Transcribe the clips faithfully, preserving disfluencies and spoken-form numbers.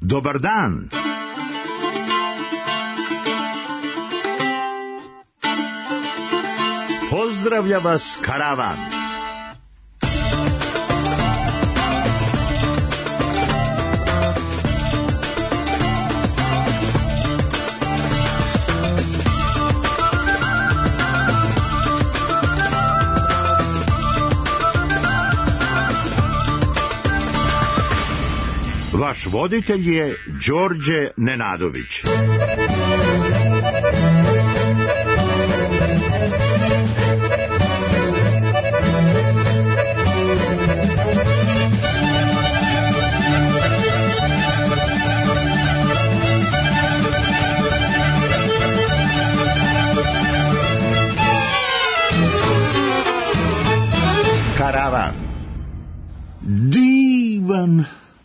Dobar dan. Pozdravlja vas karavan. Vaš voditelj je Đorđe Nenadović. Karavan. Divan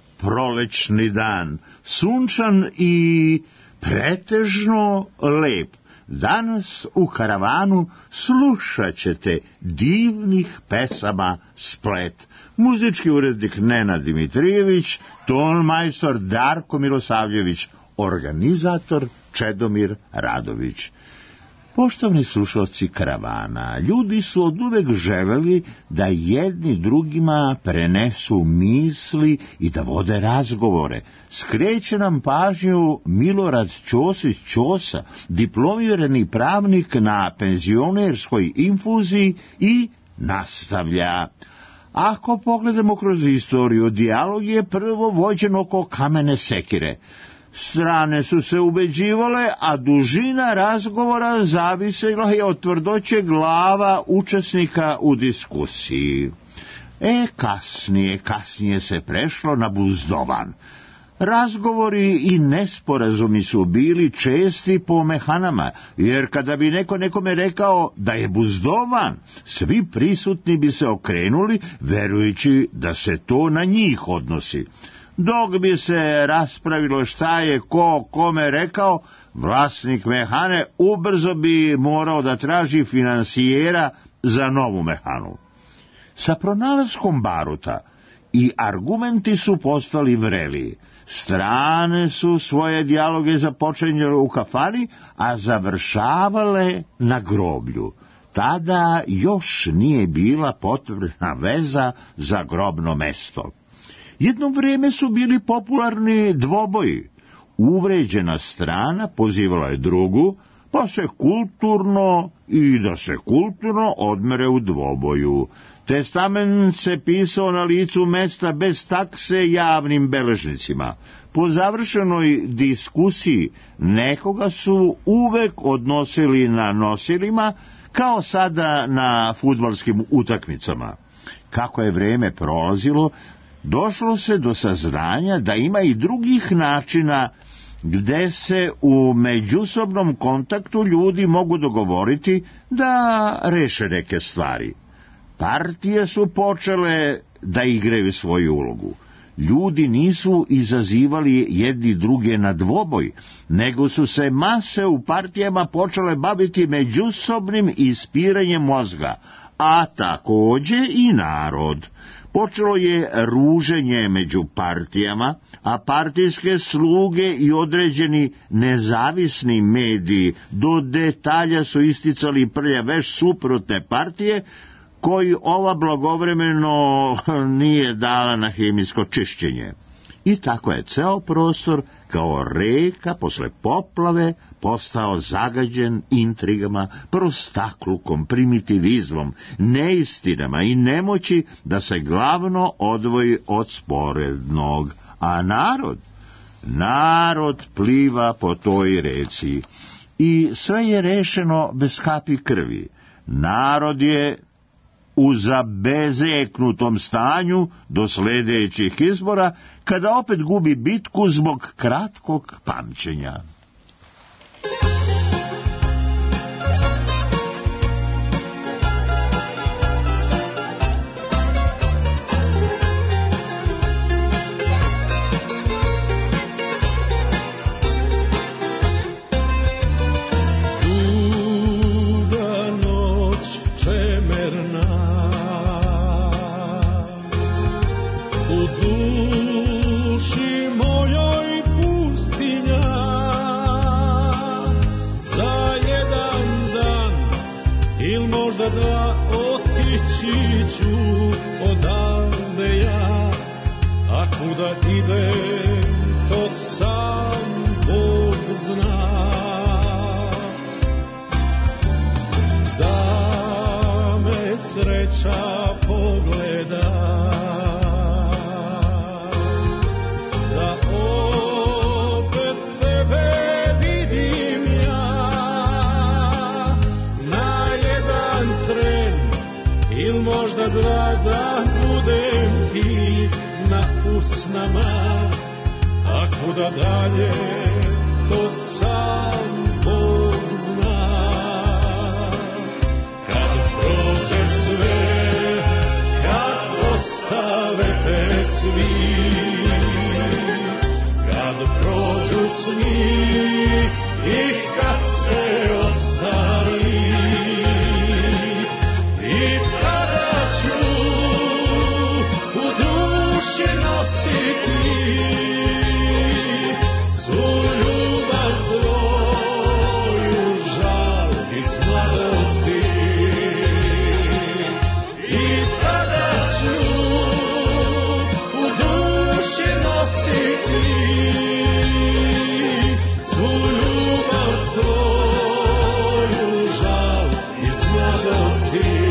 prolećni dan, sunčan i pretežno lep. Danas u karavanu slušat ćete divnih pesama splet. Muzički urednik Nenad Dimitrijević, tonmajstor Darko Milosavljević, organizator Čedomir Radović. Poštovni slušalci karavana, ljudi su oduvek želeli da jedni drugima prenesu misli i da vode razgovore. Skreće nam pažnju Milorad Ćosić Ćosa, diplomirani pravnik na penzionerskoj infuziji, i nastavlja. Ako pogledamo kroz istoriju, dijalog je prvo vođen oko kamene sekire. Strane su se ubeđivale, a dužina razgovora zavisila je od tvrdoće glava učesnika u diskusiji. E, kasnije, kasnije se prešlo na buzdovan. Razgovori i nesporazumi su bili česti po mehanama, jer kada bi neko nekome rekao da je buzdovan, svi prisutni bi se okrenuli, verujući da se to na njih odnosi. Dok bi se raspravilo šta je ko kome rekao, vlasnik mehane ubrzo bi morao da traži finansijera za novu mehanu. Sa pronalaskom baruta i argumenti su postali vreli. Strane su svoje dijaloge započinjale u kafani, a završavale na groblju. Tada još nije bila potrebna veza za grobno mesto. Jedno vrijeme su bili popularni dvoboji. Uvređena strana pozivala je drugu, pa se kulturno i da se kulturno odmere u dvoboju. Testament se pisao na licu mesta bez takse javnim beležnicima. Po završenoj diskusiji nekoga su uvek odnosili na nosilima, kao sada na fudbalskim utakmicama. Kako je vrijeme prolazilo, došlo se do saznanja da ima i drugih načina gde se u međusobnom kontaktu ljudi mogu dogovoriti da reše neke stvari. Partije su počele da igraju svoju ulogu. Ljudi nisu izazivali jedni druge na dvoboj, nego su se mase u partijama počele baviti međusobnim ispiranjem mozga, a takođe i narod. Počelo je ruženje među partijama, a partijske sluge i određeni nezavisni mediji do detalja su isticali prljave suprotne partije, koji ova blagovremeno nije dala na hemijsko čišćenje. I tako je ceo prostor, kao reka posle poplave, postao zagađen intrigama, prostaklukom, primitivizmom, neistinama i nemoći da se glavno odvoji od sporednog. A narod, narod pliva po toj reci i sve je rešeno bez kapi krvi. Narod je u zabezeknutom stanju do sledećih izbora, kada opet gubi bitku zbog kratkog pamćenja. U duši mojoj sreća pogleda, da opet tebe vidim ja, na jedan tren ili možda dva, da budem ti na usnama, a kuda dalje to sam Bog zna. Kad prođe sve, kad ostave te svi, kad prođu sni i kad se ostari, i tada ću u duši nositi svu ljubav tvoju, žal iz mladosti. I tada ću u duši nositi svu ljubav tvoju, žal iz mladosti.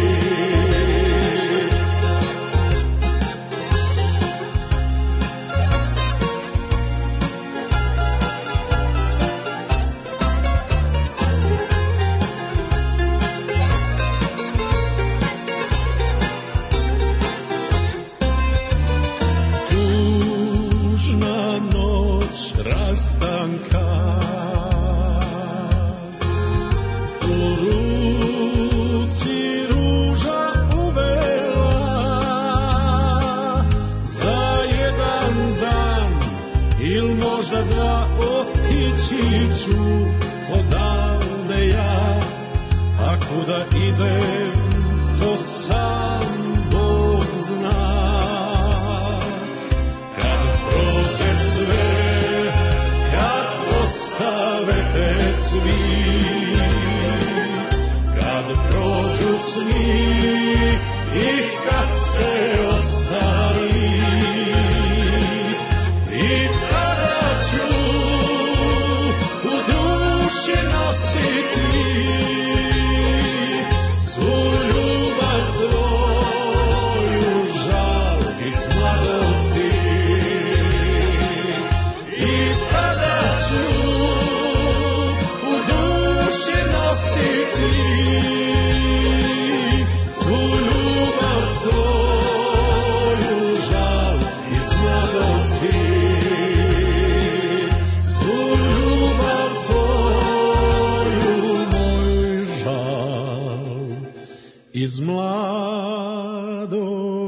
Iz mladosti.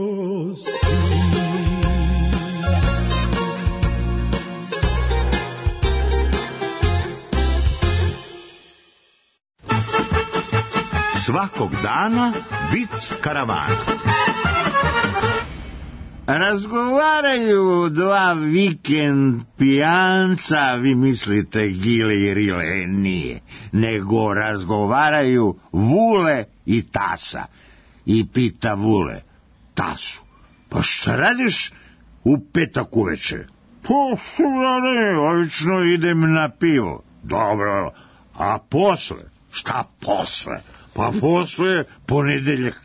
Svakog dana vic karavana. Razgovaraju dva vikend pijanca, vi mislite Gile i Rile, nije, nego razgovaraju Vule i Tasa. I pita Vule Tasu: pa šta radiš u petak uveče? Pa šta ne, obično idem na pivo. Dobro, a posle? Šta posle? Pa posle ponedeljak.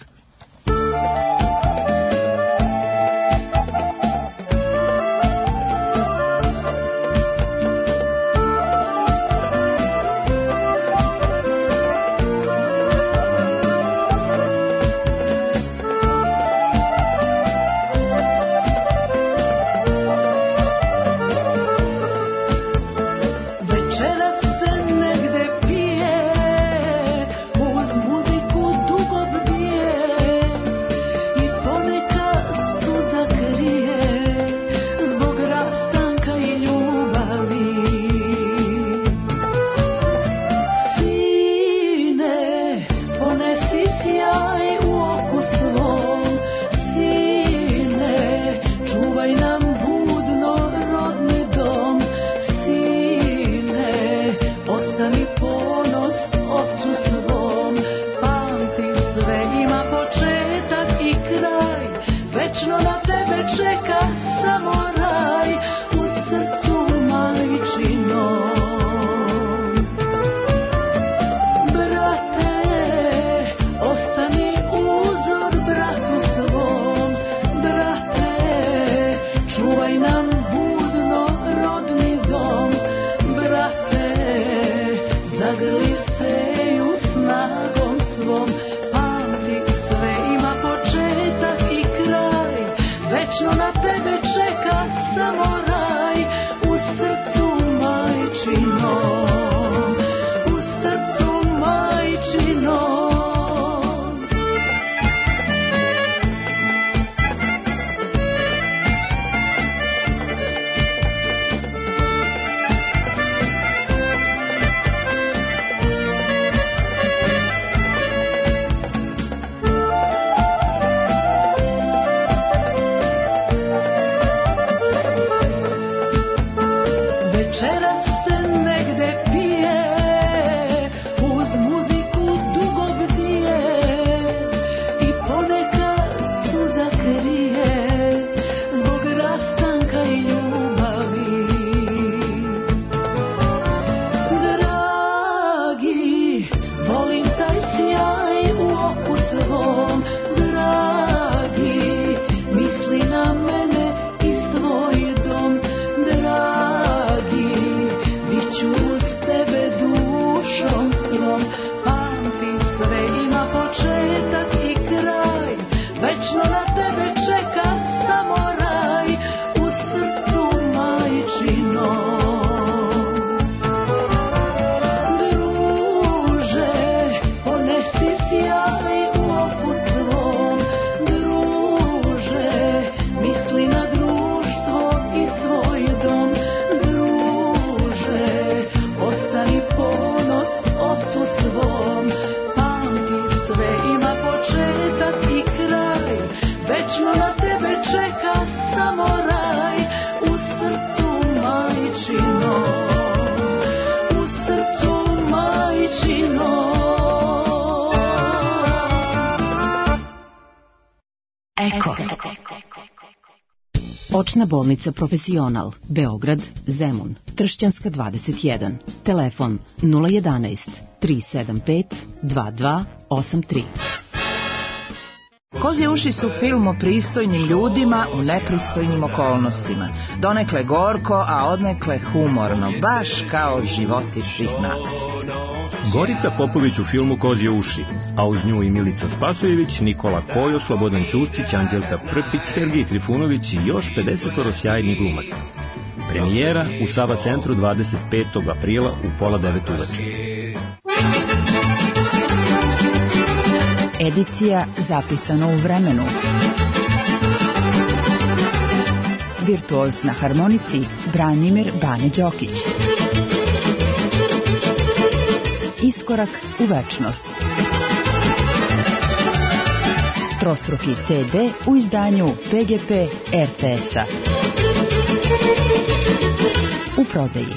večeras se negde pije, uz muziku dugo bdije i ponekad suza krije zbog rastanka i ljubavi. Dragi, volim taj sjaj u oku tvom, dragi, misli na mene i svoj dom, dragi, bit ću uz tebe dušom svom, pamtim sve ima početak i kraj, večno na tebe čeka samo raj u srcu majčinom. Druže, ponesi sjaj u oku svom, druže, misli na društvo i svoj dom, druže, ostani ponos ocu svom, pamti sve ima početak i kraj, večno na tebe čeka samo raj u srcu majčinom, u srcu majčinom. Eko. Očna bolnica Profesional, Beograd, Zemun, Tršćanska dvadeset jedan, telefon nula jedanaest tri sedam pet dva dva osam tri. Kozje uši su film o pristojnim ljudima u nepristojnim okolnostima. Donekle gorko, a odnekle humorno, baš kao životi svih nas. Gorica Popović u filmu Kozje uši, a uz nju i Milica Spasojević, Nikola Kojo, Slobodan Ćustić, Anđelka Prpić, Sergij Trifunović i još pedesetoro sjajnih glumaca. Premijera u Sava centru dvadeset petog aprila u pola devet uveče. Edicija zapisana u vremenu. Virtuoz na harmonici Branimir Bane Đokić. Iskorak u večnost. Trostruki ce de u izdanju pe ge pe er te es-a. U prodaji.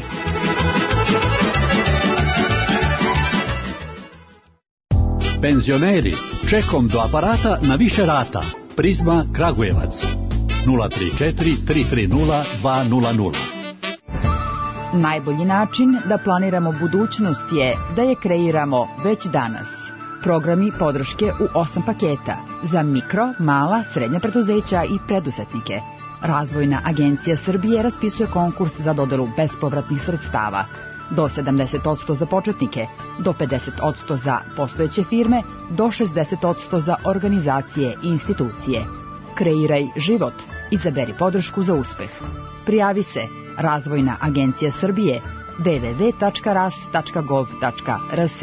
Penzioneri, čekom do aparata na više rata. Prizma Kragujevac nula tri četiri tri tri nula dva nula nula. Najbolji način da planiramo budućnost je da je kreiramo već danas. Programi podrške u osam paketa za mikro, mala, srednja preduzeća i preduzetnike. Razvojna agencija Srbije raspisuje konkurs za dodelu bespovratnih sredstava. Do sedamdeset posto za početnike, do pedeset posto za postojeće firme, do šezdeset posto za organizacije i institucije. Kreiraj život. Izaberi podršku za uspeh. Prijavi se Razvojna agencija Srbije w w w tačka ras tačka gov tačka r s.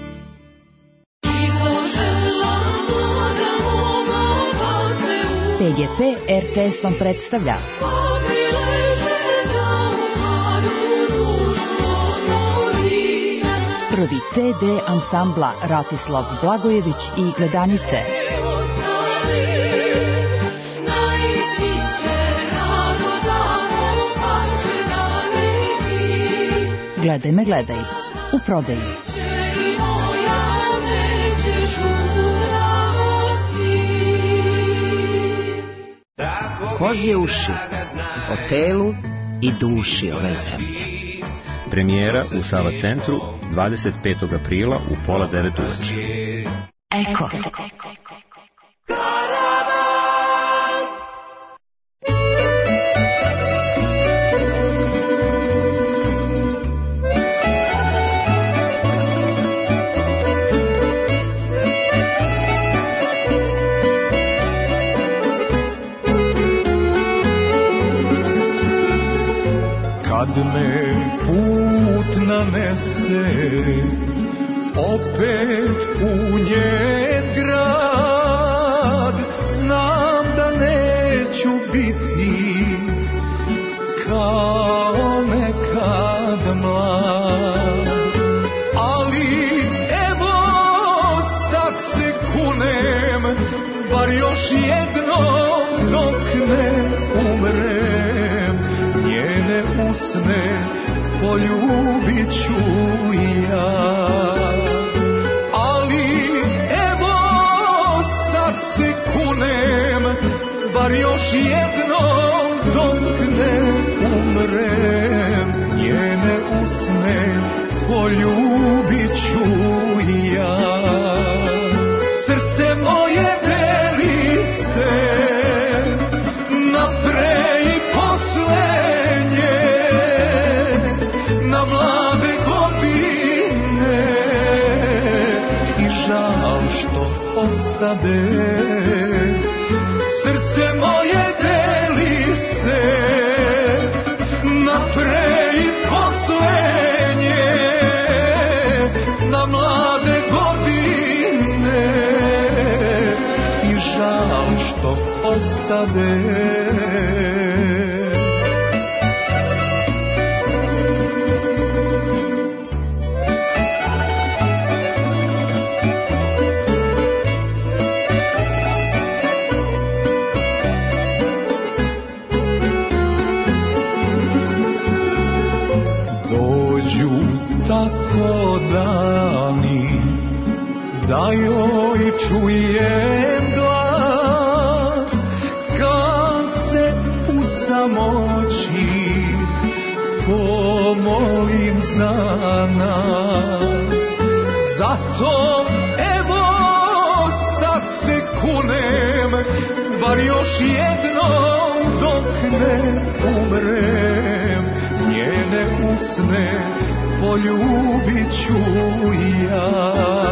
pe ge pe er te es vam predstavlja prvi ce de ansambla Ratislav Blagojević i Gledanice. Gledaj me, gledaj. U prodaji. Kozje uši o telu i duši ove zemlje. Premijera u Sava centru dvadeset petog aprila u pola devet uveče. Eko. Kad me put nanese opet u njen grad, znam da neću biti kao nekad mlad, ali evo sad se kunem, bar još jednom dok ne umrem, njene usne poljubit ću ja. Ali evo sad se kunem, bar još jednom dok ne umrem, njene usne poljubit ću ja. Srce moje deli se na pre i posle nje, na mlade godine i žal što ostade. Srce moje deli se na pre i posle nje, na mlade godine i žal što ostade. Tako dani da joj čujem glas, kad se u samoći pomolim za nas. Zato evo sad se kunem, bar još jednom dok ne umrem, njene usne poljubit ću ja.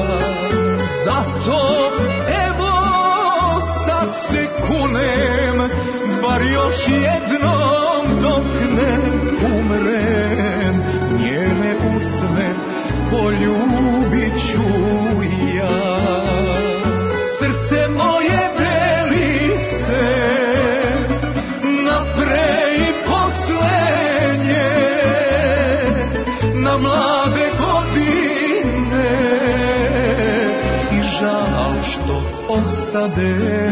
Zato evo sad se kunem, bar još jednom dok ne umrem, njene usne poljubit ću ja. Srce moje deli se na pre i posle nje, na mlade godine i žal što ostade.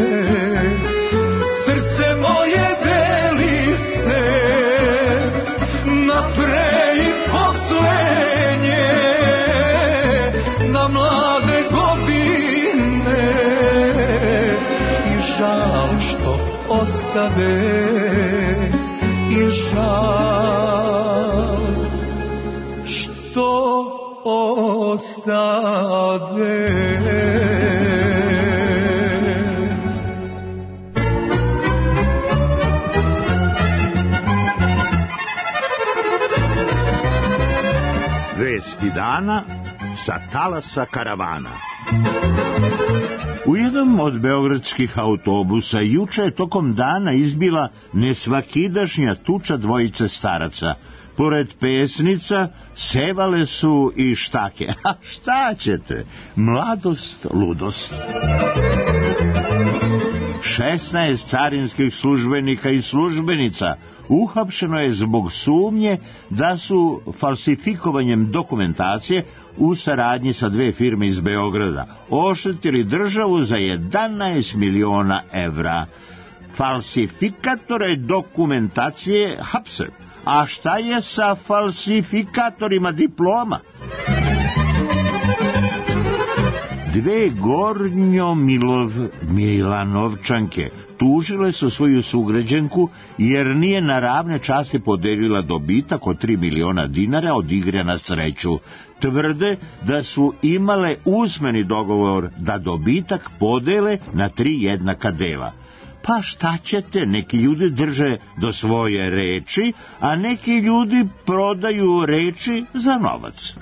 Srce moje deli se na pre i posle nje, na mlade godine i žal što ostade. I žal što ostade. Vesti dana sa talasa karavana. U jednom od beogradskih autobusa juče je tokom dana izbila nesvakidašnja tuča dvojice staraca. Pored pesnica sevale su i štake. A šta ćete? Mladost, ludost. šesnaest carinskih službenika i službenica uhapšeno je zbog sumnje da su falsifikovanjem dokumentacije u saradnji sa dve firme iz Beograda oštetili državu za jedanaest miliona evra. Falsifikatore dokumentacije hapse. A šta je sa falsifikatorima diploma? Dve Gornjo Milov, Milanovčanke tužile su svoju sugrađanku jer nije na ravne časti podelila dobitak od tri miliona dinara od igre na sreću. Tvrde da su imale usmeni dogovor da dobitak podele na tri jednaka dela. Pa šta ćete, neki ljudi drže do svoje reči, a neki ljudi prodaju reči za novac.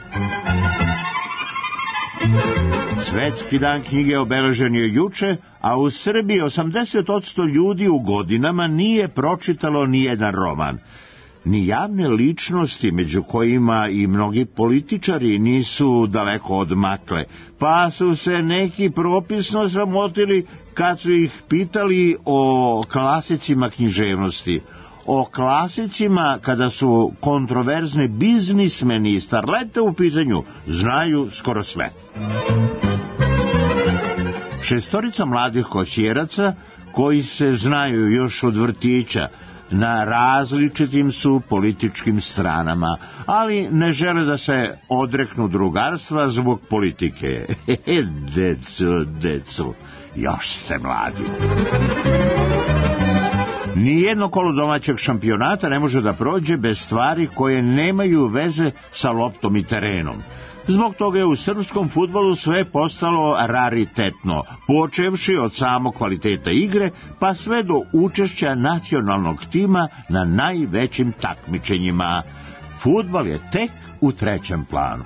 Svetski dan knjige obeležen je juče, a u Srbiji osamdeset posto ljudi u godinama nije pročitalo ni jedan roman. Ni javne ličnosti, među kojima i mnogi političari, nisu daleko odmakle, pa su se neki propisno sramotili kad su ih pitali o klasicima književnosti. O klasicima, kada su kontroverzne biznismeni i starlete u pitanju, znaju skoro sve. Šestorica mladih kosjeraca, koji se znaju još od vrtića, na različitim su političkim stranama, ali ne žele da se odreknu drugarstva zbog politike. Deco, deco, još ste mladi. Nijedno kolo domaćeg šampionata ne može da prođe bez stvari koje nemaju veze sa loptom i terenom. Zbog toga je u srpskom fudbalu sve postalo raritetno, počevši od samog kvaliteta igre, pa sve do učešća nacionalnog tima na najvećim takmičenjima. Fudbal je tek u trećem planu.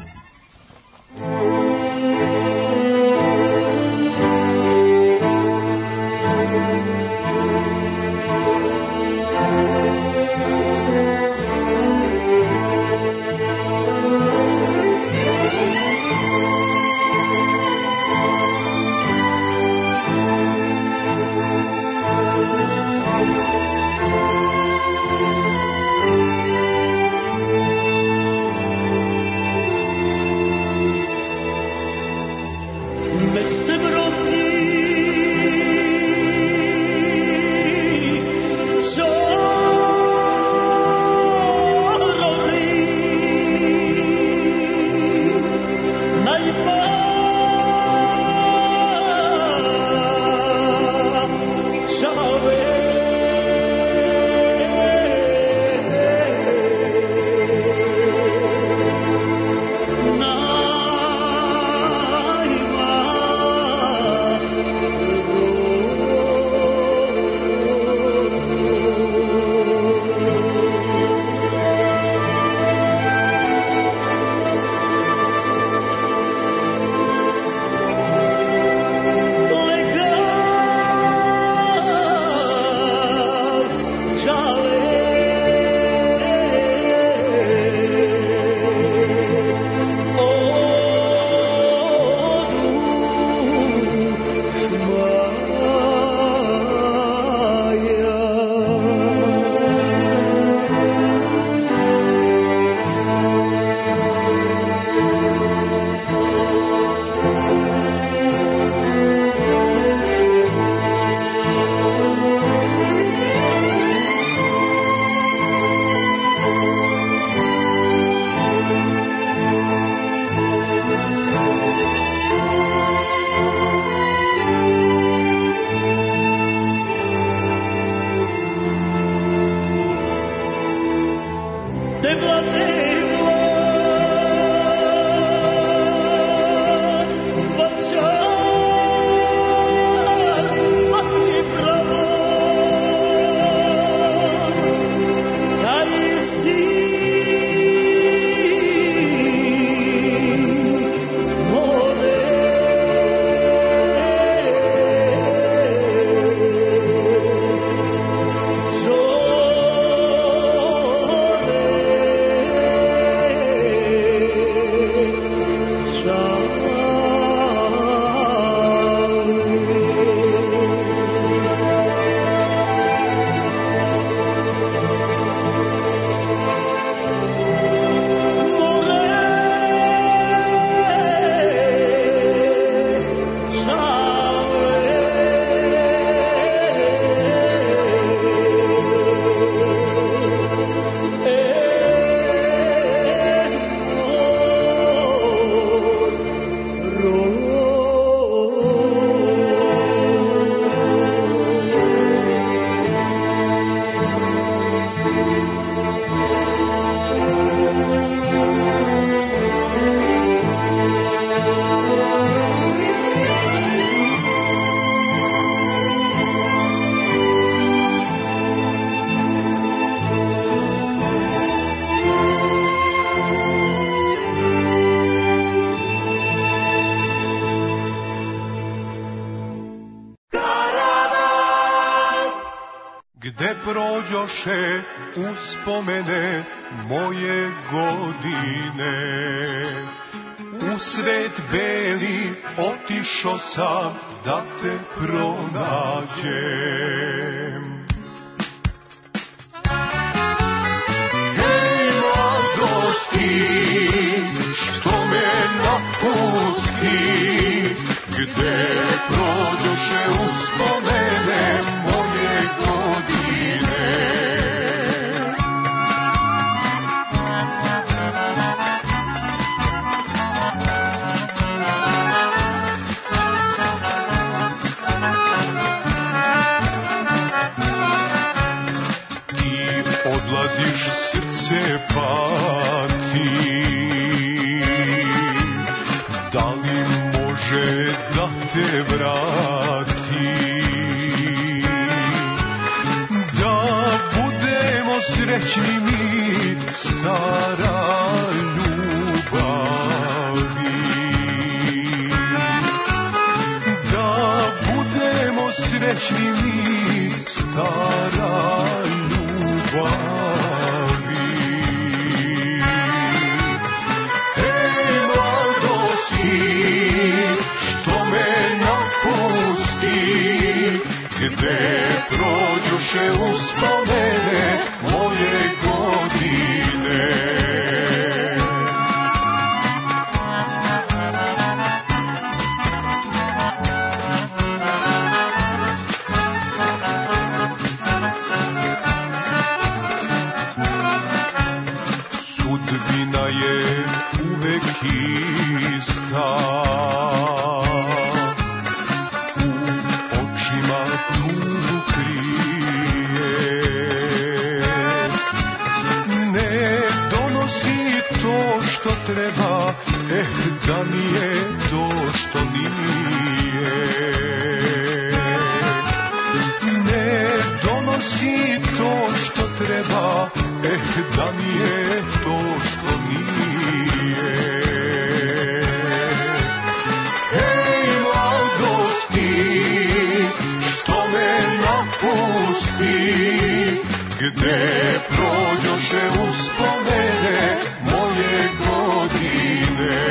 Gde prođoše uspomene moje godine, u svet beli otišo sam da te pronađem. Hej mladosti, što me napusti, gde prođoše uspomene moje godine. vrati, da budemo srećni mi, stara ljubavi, da budemo srećni mi, stara ljubavi. Gde prođoše uspomene moje godine, sudbina je uvek ista, treba, eh, da mi je to što nije. Ne donosi to što treba, eh, da mi je to što nije. Hej, mladosti, što me napusti, gde prođoše uspomene moje godine.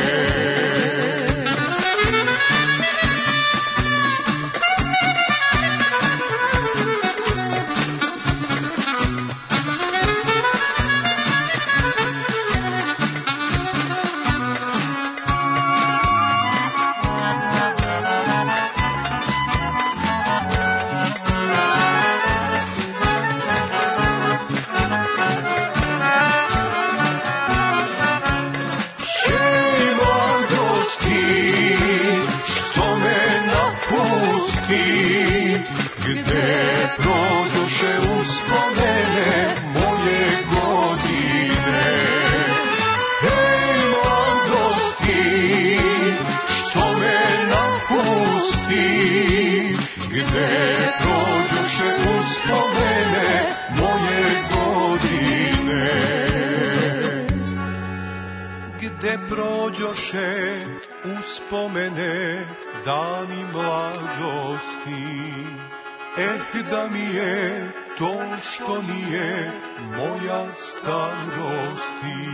Prođoše uspomene dani mladosti, eh, da mi je to što nije moja starosti.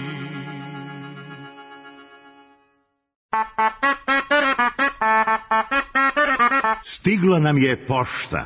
Stigla nam je pošta.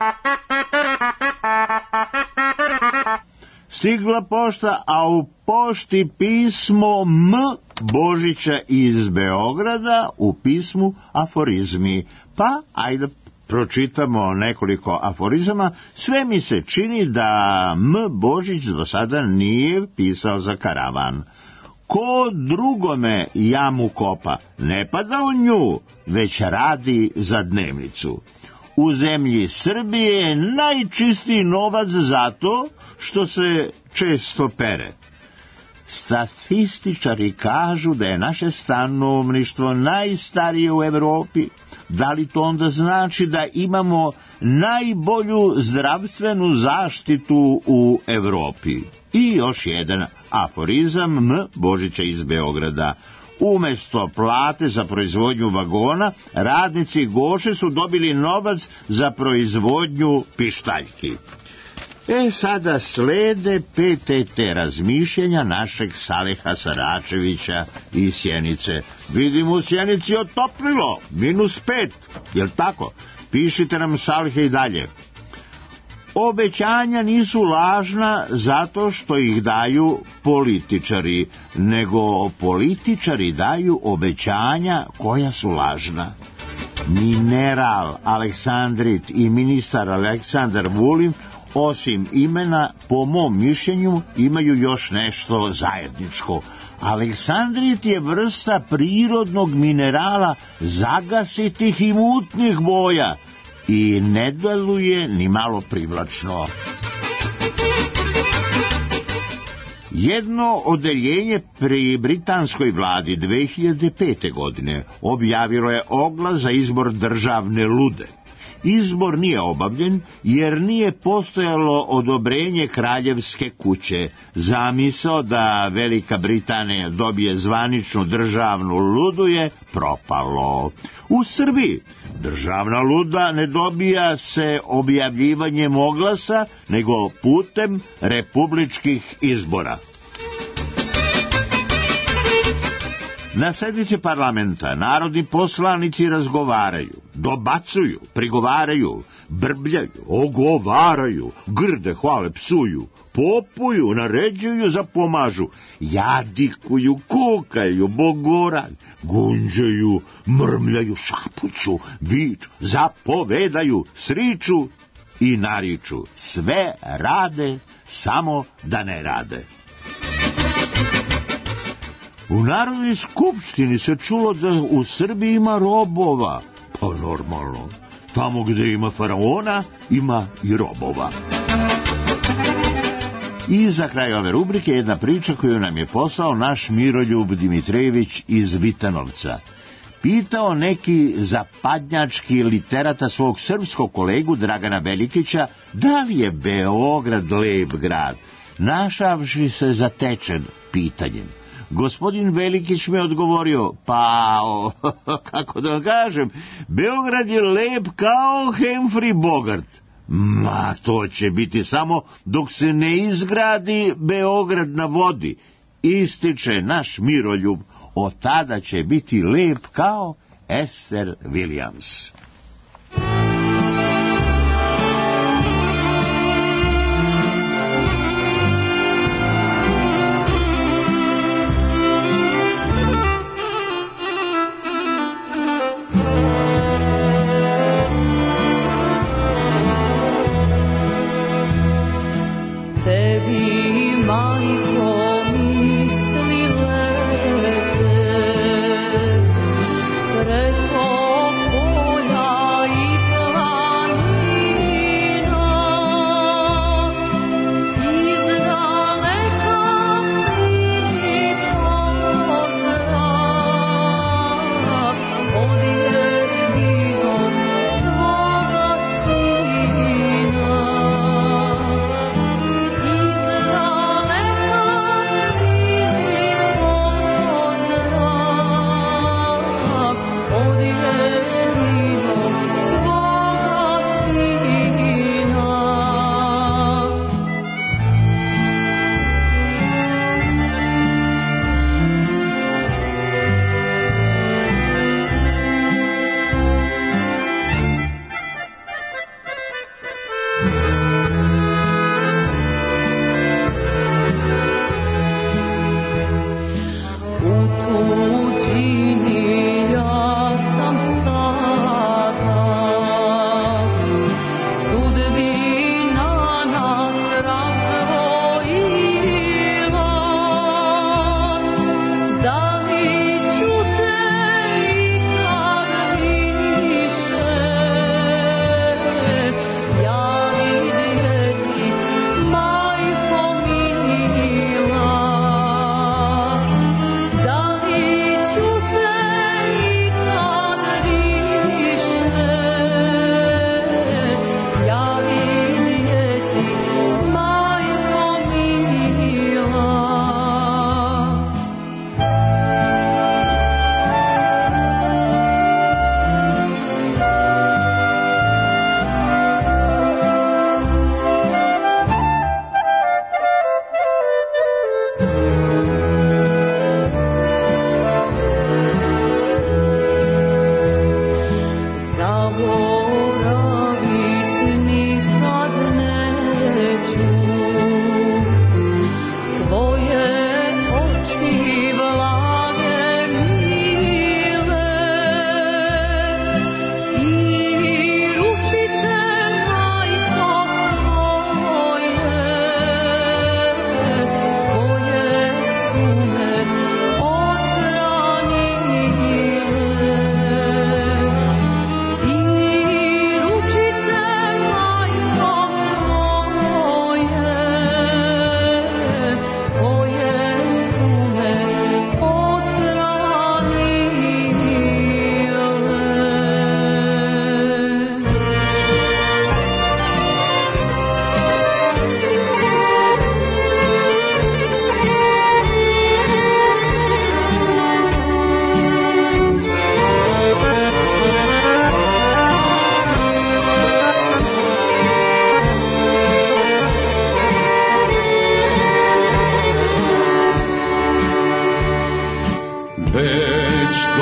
Stigla pošta, a u pošti pismo M. Božića iz Beograda, u pismu aforizmi. Pa, ajde pročitamo nekoliko aforizama. Sve mi se čini da M. Božić do sada nije pisao za karavan. Ko drugome jamu kopa, ne pada u nju, već radi za dnevnicu. U zemlji Srbije je najčistiji novac zato što se često pere. Statističari kažu da je naše stanovništvo najstarije u Evropi. Da li to onda znači da imamo najbolju zdravstvenu zaštitu u Evropi? I još jedan aforizam M. Božića iz Beograda. Umesto plate za proizvodnju vagona, radnici Goše su dobili novac za proizvodnju pištaljki. E, sada slede P T T razmišljenja našeg Saleha Saračevića iz Sjenice. Vidim u Sjenici otoplilo, minus pet, jel tako? Pišite nam, Salehe, i dalje. Obećanja nisu lažna zato što ih daju političari, nego političari daju obećanja koja su lažna. Mineral Aleksandrit i ministar Aleksandar Vulin, osim imena, po mom mišljenju, imaju još nešto zajedničko. Aleksandrit je vrsta prirodnog minerala zagasitih i mutnih boja i ne deluje ni malo privlačno. Jedno odeljenje pri britanskoj vladi dve hiljade pete. godine objavilo je oglas za izbor državne lude. Izbor nije obavljen jer nije postojalo odobrenje kraljevske kuće. Zamisao da Velika Britanija dobije zvaničnu državnu ludu je propalo. U Srbiji državna luda ne dobija se objavljivanjem oglasa, nego putem republičkih izbora. Na sednici parlamenta narodni poslanici razgovaraju, dobacuju, prigovaraju, brbljaju, ogovaraju, grde, hvale, psuju, popuju, naređuju, zapomažu, jadikuju, kukaju, bogoraju, gunđaju, mrmljaju, šapuću, viču, zapovedaju, sriču i nariču. Sve rade, samo da ne rade. U Narodnoj skupštini se čulo da u Srbiji ima robova. Pa normalno, tamo gde ima faraona, ima i robova. I za kraj ove rubrike jedna priča koju nam je poslao naš Miroljub Dimitrejević iz Vitanovca. Pitao neki zapadnjački literata svog srpskog kolegu Dragana Velikića da li je Beograd lep grad, našavši se zatečen pitanjem. Gospodin Velikić mi je odgovorio, pa, o, kako da kažem, Beograd je lep kao Humphrey Bogart. Ma, to će biti samo dok se ne izgradi Beograd na vodi. Ističe naš Miroljub, od tada će biti lep kao Esther Williams. Preko polja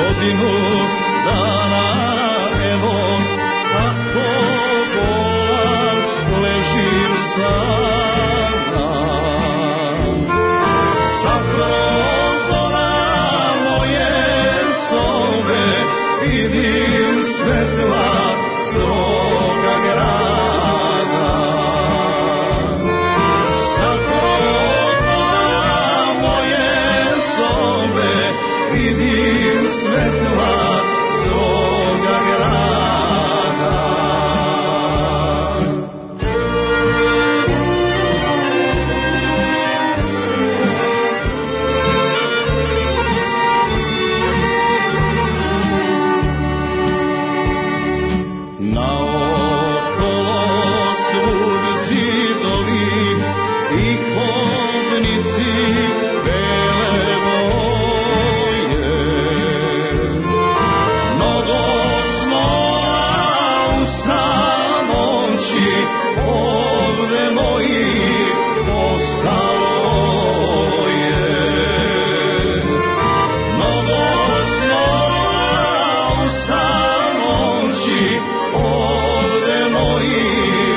godinu dana, evo tako bolan ležim sada. Sa prozora moje sobe vidim svetla svoga grada. Sa prozora moje sobe vidim svetla svoga grada. Naokolo svud zidovi i hodnici bele boje. Mnogo snova u samoći ovde mojih ostalo je. Mnogo snova u samoći ovde mojih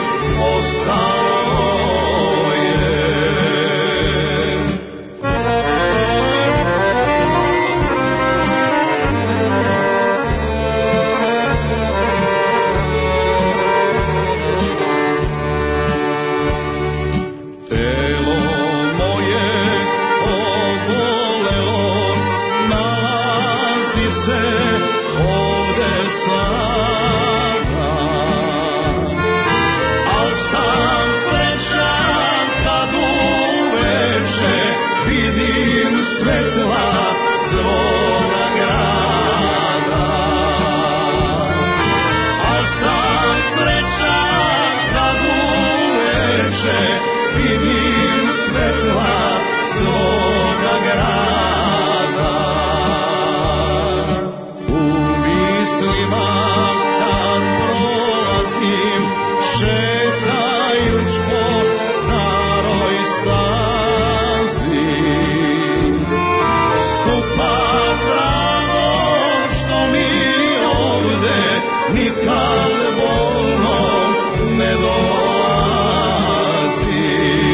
ostalo je. Telo moje obolelo nalazi se ovde sada, al sam srećan kad uveče vidim svetla svoga grada. Al sam srećan kad uveče vidim svetla svoga grada. U mislima kad prolazim šetajuć po staroj stazi, skupa s dragom što mi ovde nikad bolno ne dolazi.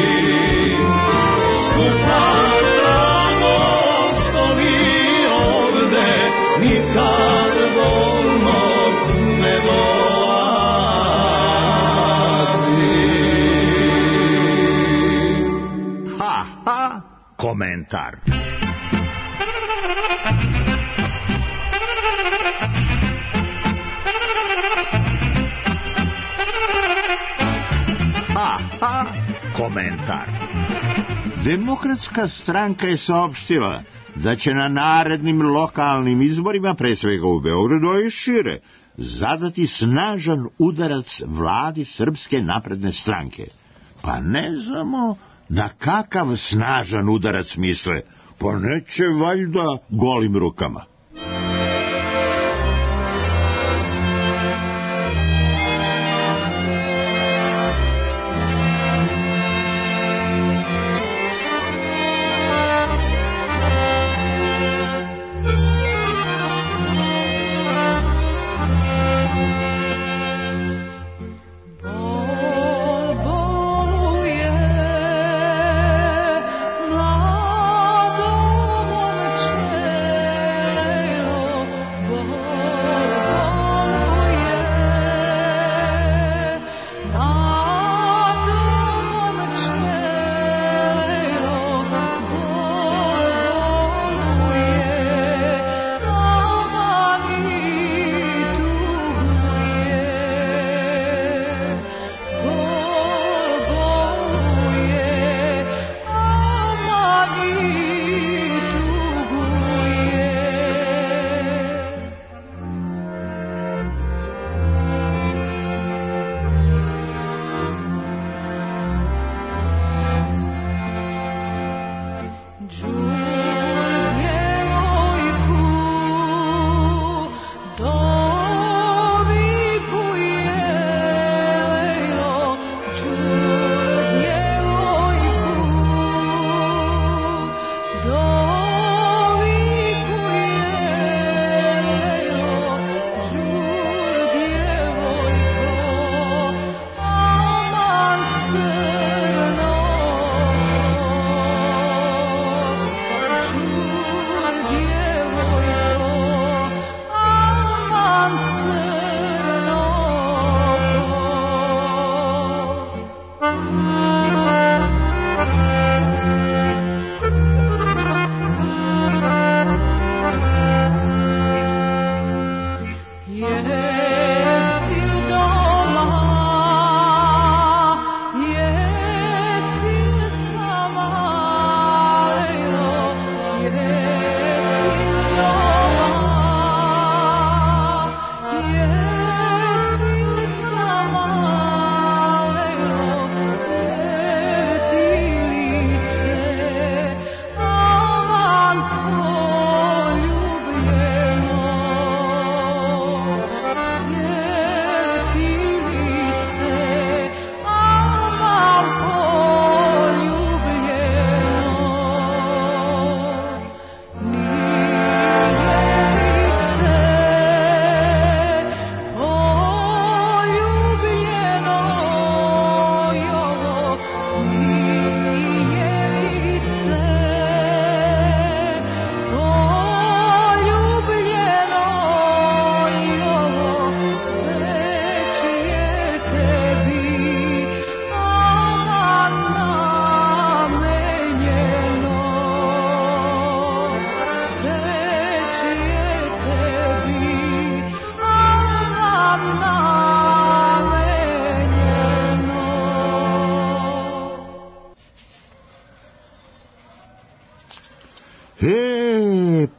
Skupa s dragom što mi ovde nikad bolno ne dolazi. Ha, ha, komentar. Ha, ha, komentar. Demokratska stranka je saopštila da će na narednim lokalnim izborima, pre svega u Beogradu, a i šire, zadati snažan udarac vladi Srpske napredne stranke. Pa ne znamo na kakav snažan udarac misle, pa neće valjda golim rukama. Nada momče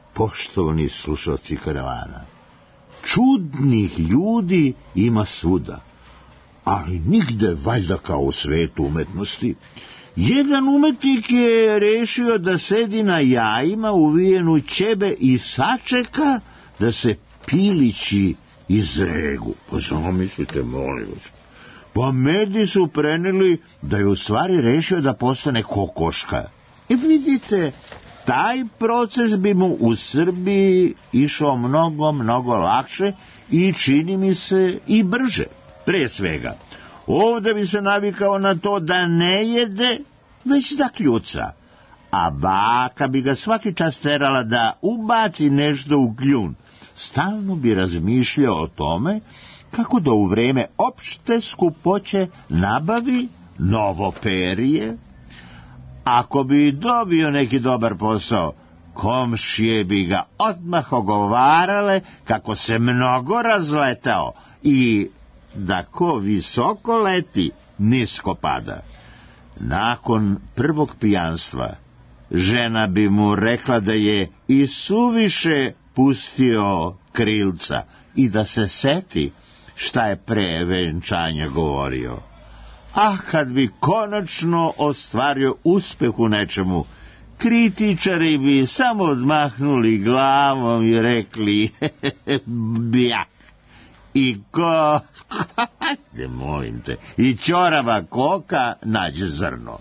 Poštovani slušalci karavana, čudnih ljudi ima svuda, ali nigde valjda kao u svetu umetnosti. Jedan umetnik je rešio da sedi na jajima uvijenu ćebe i sačeka da se pilići izregu. Pa zamislite, molim vas. Pa mediji su preneli da je u stvari rešio da postane kokoška. I vidite, taj proces bi mu u Srbiji išao mnogo, mnogo lakše i čini mi se i brže. Pre svega, ovde bi se navikao na to da ne jede, već da kljuca, a baka bi ga svaki čas terala da ubaci nešto u kljun. Stalno bi razmišljao o tome kako da u vreme opšte skupoće nabavi novo perje. Ako bi dobio neki dobar posao, komšije bi ga odmah ogovarale kako se mnogo razletao i da ko visoko leti, nisko pada. Nakon prvog pijanstva, žena bi mu rekla da je i suviše pustio krilca i da se seti šta je pre venčanja govorio. A kad bi konačno ostvario uspeh u nečemu, kritičari bi samo odmahnuli glavom i rekli bjak. I ko, hajde molim te, i ćorava koka nađe zrno.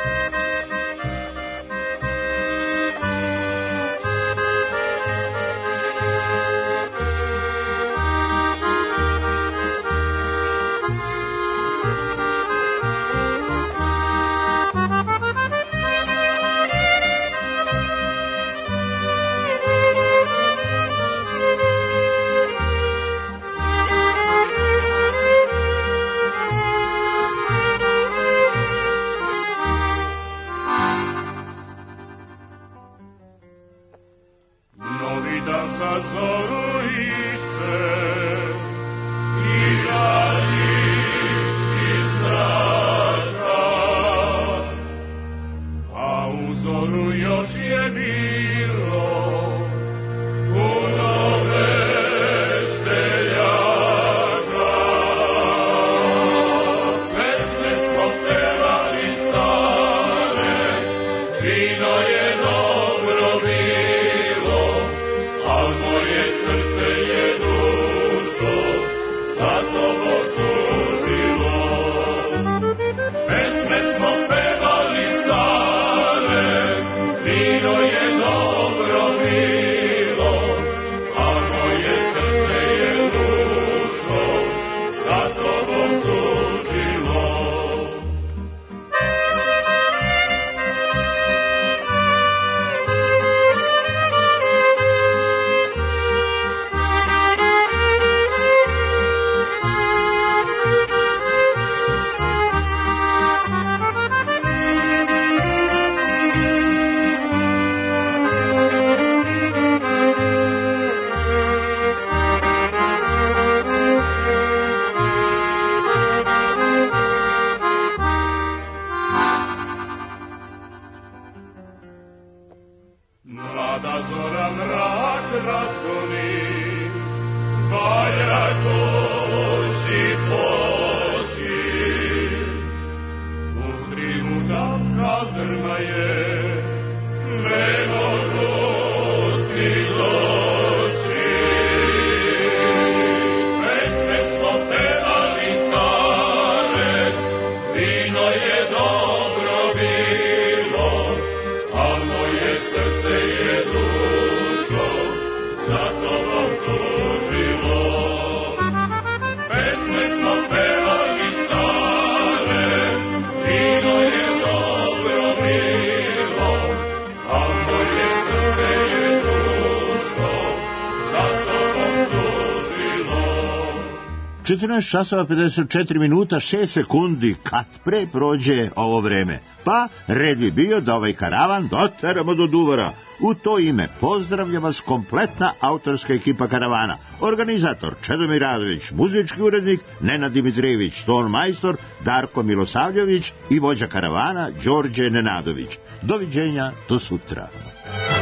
četrnaest časova pedeset četiri minuta šest sekundi kad pre prođe ovo vreme. Pa red bi bio da ovaj karavan doteramo do Duvara. U to ime pozdravlja vas kompletna autorska ekipa karavana. Organizator Čedomir Radović, muzički urednik Nenad Dimitrijević, ton majstor Darko Milosavljević i vođa karavana Đorđe Nenadović. Doviđenja do sutra.